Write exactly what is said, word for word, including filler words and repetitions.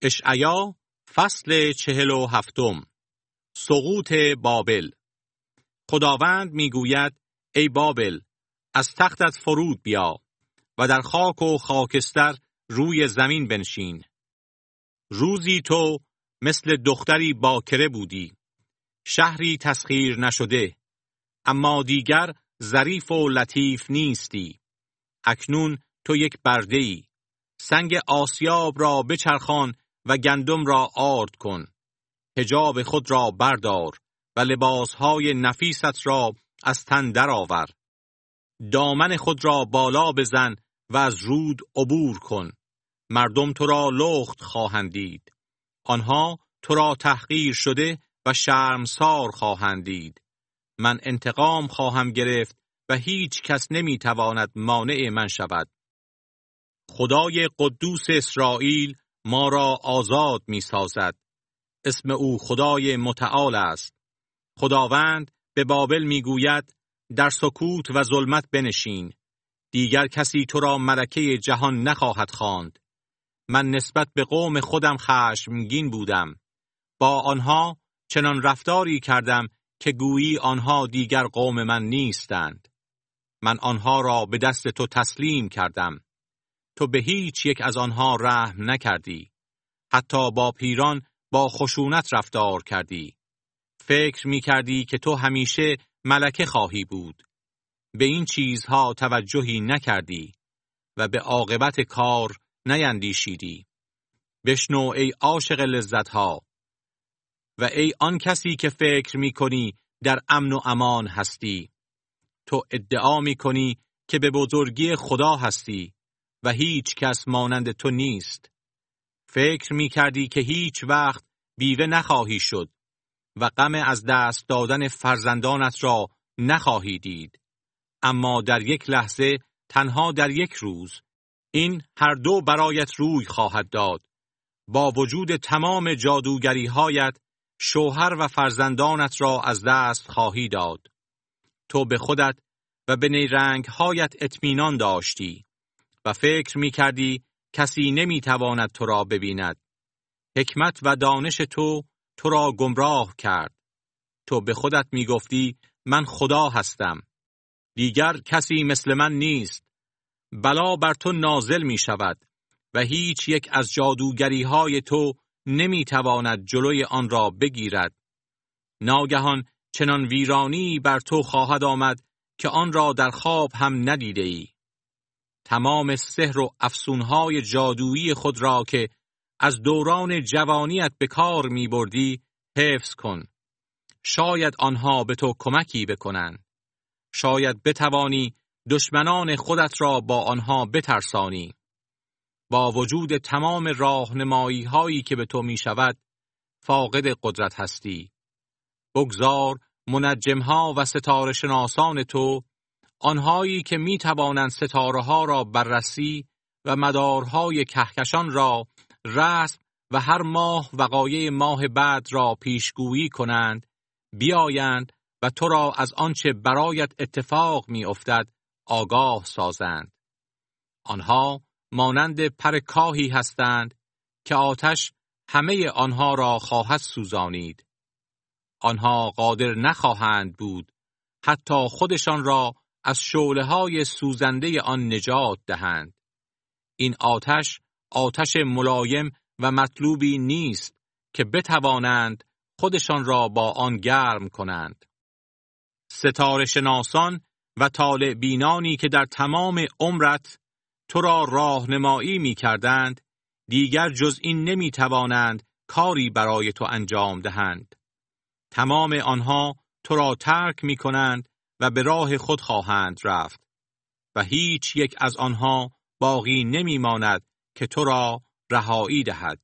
اشعیا فصل چهل و هفتم. سقوط بابل. خداوند میگوید ای بابل، از تختت فرود بیا و در خاک و خاکستر روی زمین بنشین. روزی تو مثل دختری باکره بودی، شهری تسخیر نشده، اما دیگر ظریف و لطیف نیستی. اکنون تو یک برده‌ای، سنگ آسیاب را بچرخان و گندم را آرد کن. حجاب خود را بردار و لباسهای نفیست را از تن درآور. دامن خود را بالا بزن و از رود عبور کن. مردم تو را لخت خواهند دید. آنها تو را تحقیر شده و شرمسار خواهند دید. من انتقام خواهم گرفت و هیچ کس نمی تواند مانع من شود. خدای قدوس اسرائیل ما را آزاد می سازد. اسم او خدای متعال است. خداوند به بابل می گوید در سکوت و ظلمت بنشین. دیگر کسی تو را ملکه جهان نخواهد خواند. من نسبت به قوم خودم خشمگین بودم. با آنها چنان رفتاری کردم که گویی آنها دیگر قوم من نیستند. من آنها را به دست تو تسلیم کردم. تو به هیچ یک از آنها رحم نکردی. حتی با پیران با خشونت رفتار کردی. فکر می کردی که تو همیشه ملکه خواهی بود. به این چیزها توجهی نکردی و به عاقبت کار نیندیشیدی. بشنو ای عاشق لذتها و ای آن کسی که فکر می کنی در امن و امان هستی. تو ادعا می کنی که به بزرگی خدا هستی و هیچ کس مانند تو نیست. فکر می کردی که هیچ وقت بیوه نخواهی شد و غم از دست دادن فرزندانت را نخواهی دید. اما در یک لحظه، تنها در یک روز، این هر دو برایت روی خواهد داد. با وجود تمام جادوگری هایت، شوهر و فرزندانت را از دست خواهی داد. تو به خودت و به نیرنگ هایت اطمینان داشتی و فکر می کردی کسی نمی تواند تو را ببیند. حکمت و دانش تو تو را گمراه کرد. تو به خودت می گفتی من خدا هستم. دیگر کسی مثل من نیست. بلا بر تو نازل می شود و هیچ یک از جادوگری های تو نمی تواند جلوی آن را بگیرد. ناگهان چنان ویرانی بر تو خواهد آمد که آن را در خواب هم ندیده ای. تمام سحر و افسونهای جادویی خود را که از دوران جوانیت به کار می بردی حفظ کن. شاید آنها به تو کمکی بکنند. شاید بتوانی دشمنان خودت را با آنها بترسانی. با وجود تمام راهنمایی هایی که به تو می شود، فاقد قدرت هستی. بگذار منجم ها و ستاره شناسان تو، آنهایی که می توانند ستاره ها را بررسی و مدارهای کهکشان را رسم و هر ماه وقایع ماه بعد را پیشگویی کنند، بیایند و تو را از آنچه برایت اتفاق می افتد آگاه سازند. آنها مانند پر کاهی هستند که آتش همه آنها را خواهد سوزانید. آنها قادر نخواهند بود حتی خودشان را از شعله‌های سوزنده آن نجات دهند. این آتش آتش ملایم و مطلوبی نیست که بتوانند خودشان را با آن گرم کنند. ستاره شناسان و طالع بینانی که در تمام عمرت تو را راهنمایی می کردند، دیگر جز این نمی توانند کاری برای تو انجام دهند. تمام آنها تو را ترک می کنند و به راه خود خواهند رفت و هیچ یک از آنها باقی نمی ماند که تو را رهایی دهد.